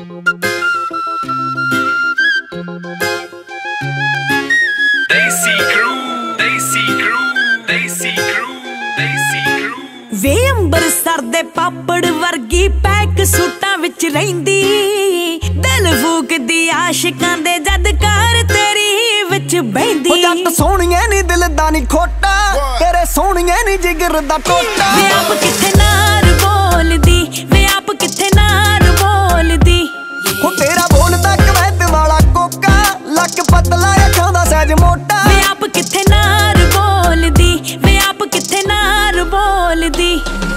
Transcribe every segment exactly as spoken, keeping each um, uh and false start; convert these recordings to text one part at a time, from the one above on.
Desi Crew, Desi Crew, Desi Crew, Desi Crew। ਵੇ ਅੰਬਰਸਰ ਦੇ ਪਾਪੜ ਵਰਗੀ pack ਸੂਟਾਂ ਵਿੱਚ ਰਹਿੰਦੀ, ਦਿਲ ਫੂਕਦੀ ਆਸ਼ਿਕਾਂ ਦੇ ਜਦ ਕਾਰ ਤੇਰੀ ਵਿੱਚ ਬਹਿੰਦੀ। ਉਹ ਜੱਟ ਸੋਹਣੀਏ ਨੀ ਦਿਲ ਦਾ ਨੀ ਖੋਟਾ, ਤੇਰੇ ਸੋਹਣੀਏ ਨੀ ਜਿਗਰ ਦਾ ਟੋਟਾ। ਵੇ ਆਪ ਕਿੱਥੇ ਨਾਰ ਬੋਲਦੀ, ਵੇ ਆਪ ਕਿੱਥੇ ਨਾਰ ਬੋਲਦੀ। ਉਹ ਤੇਰਾ ਬੋਲਦਾ ਕਵੈਤ ਵਾਲਾ ਕੋਕਾ, ਲੱਕ ਪਤਲਾ ਅੱਖਾਂ ਦਾ ਸਹਿਜ ਮੋਟਾ। ਵੇ ਆਪ ਕਿੱਥੇ ਨਾਰ ਬੋਲਦੀ, ਵੇ ਆਪ ਕਿੱਥੇ ਨਾਰ ਬੋਲਦੀ।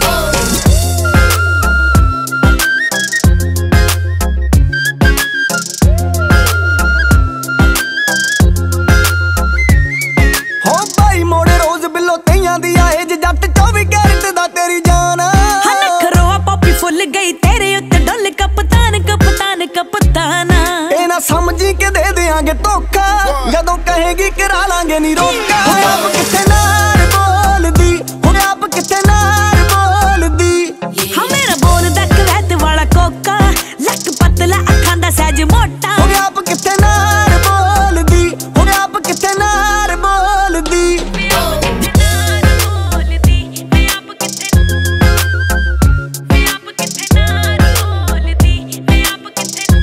ਹੋ ਬਾਈ ਮੋੜੇ ਰੋਜ਼ ਬਿੱਲੋ ਤਈਆਂ ਦੀ ਆਏ ਜੇ ਜੱਟ ਚੌਵੀ ਕੈਰਟ ਦਾ ਤੇਰੀ ਜਾਨ। ਹਾਂ ਨਖਰੋਆ ਪਾਪੀ ਫੁੱਲ ਗਈ ਤੇਰੇ ਉੱਤੇ ਡੁੱਲ ਕਪਤਾਨ ਕਪਤਾਨ ਕਪਤਾਨਾ। ਇਹ ਨਾ ਸਮਝੀ ਕਿ ਦੇ ਦਿਆਂਗੇ ਧੋਖਾ, ਜਦੋਂ ਕਹੇਗੀ ਕਰਾ ਲਾਂਗੇ ਨੀ ਰੋਕਾ। ਹੁਣ ਆਪ ਕਿੱਥੇ ਨਾਰ ਬੋਲਦੀ, ਹੁਣ ਆਪ ਕਿੱਥੇ ਨਾਰ ਬੋਲਦੀ। ਹਾਂ ਮੇਰਾ ਬੋਲਦਾ ਕਵੈਤ ਵਾਲਾ ਕੋਕਾ, ਲੱਕ ਪਤਲਾ ਅੱਖਾਂ ਦਾ ਸਹਿਜ ਮੋਟਾ। ਹੁਣ ਆਪ ਕਿੱਥੇ ਨਾਰ ਬੋਲਦੀ, ਹੁਣ ਆਪ ਕਿੱਥੇ ਨਾਰ ਬੋਲਦੀ। ਵੇ ਆਪ ਕਿੱਥੇ ਨਾਰ ਬੋਲਦੀ, ਵੇ ਆਪ ਕਿੱਥੇ, ਵੇ ਆਪ ਕਿੱਥੇ ਨਾਰ ਬੋਲਦੀ, ਵੇ ਆਪ ਕਿੱਥੇ।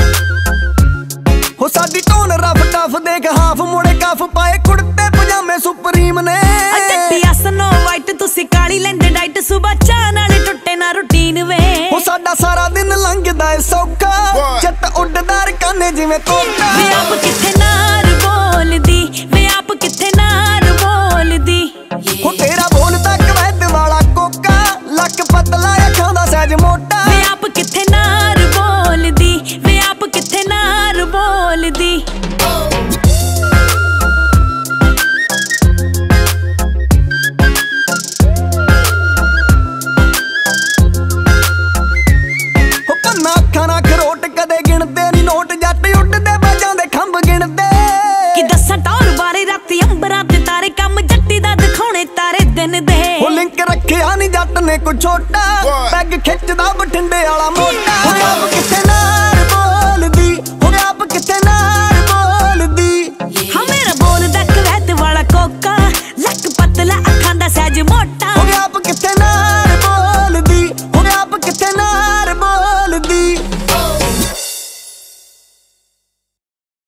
ਹੋ ਸਾਡੀ ਟੋਨ ਰਫ ਟਫ ਦੇਖ ਹਾਫ ਮੁੜੇ ਕਫ ਪਾਏ ਕੁੜਤੇ ਪਜਾਮੇ ਸੁਪਰੀਮ ਨੇ। ਜੱਟੀਆ ਸਨੋ ਵਾਈਟ ਤੁਸੀਂ ਕਾਲੀ ਲੈਂਦੇ ਡਾਈਟ, ਸੁਬਹ ਚਾਹ ਨਾਲ ਟੁੱਟੇ ਨਾ ਰੂਟੀਨ ਵੇ। ਹੋ ਸਾਡਾ ਸਾਰਾ ਦਿਨ ਲੰਘਦਾ ਏ ਸੌਖਾ, ਜੱਟ ਉੱਡਦਾ ਰਕਾਨੇ ਜਿਵੇਂ ਤੋਤਾ। ਵੇ ਆਪ ਕਿੱਥੇ ਨਾਰ ਬੋਲਦੀ, ਵੇ ਆਪ ਕਿੱਥੇ ਨਾਰ ਬੋਲਦੀ। ਹੋ ਤੇਰਾ ਬੋਲਦਾ ਕਵੈਤ ਵਾਲਾ ਕੋਕਾ, ਲੱਕ ਪਤਲਾ ਅੱਖਾਂ ਦਾ ਸਹਿਜ ਮੋਟਾ। ਵੇ ਆਪ ਕਿੱਥੇ ਨਾਰ ਬੋਲਦੀ, ਵੇ ਆਪ ਕਿੱਥੇ ਨਾਰ ਬੋਲਦੀ। ਹੋ ਪੰਨਾ ਅੱਖਾਂ ਨਾਲ ਖਰੋਟ ਕਦੇ ਗਿਣਦੇ ਨੀ ਨੋਟ, ਜੱਟ ਉੱਡਦੇ ਬਾਜਾਂ ਦੇ ਖੰਭ ਗਿਣਦੇ। ਕਿ ਦੱਸਾਂ ਟੌਰ ਬਾਰੇ ਰਾਤੀ ਅੰਬਰਾਂ ਤੇ ਤਾਰੇ, ਕੰਮ ਜੱਟੀ ਦਾ ਦਿਖਾਉਣੇ ਤਾਰੇ ਦਿਨ ਦੇ। ਉਹ ਲਿੰਕ ਰੱਖਿਆ ਨੀ ਜੱਟ ਨੇ ਕੋਈ ਛੋਟਾ, ਪੈਗ ਖਿੱਚਦਾ ਬਠਿੰਡੇ ਵਾਲਾ ਮੋਟਾ। ਹੁਣ ਆਪ ਕਿੱਥੇ ਨਾਰ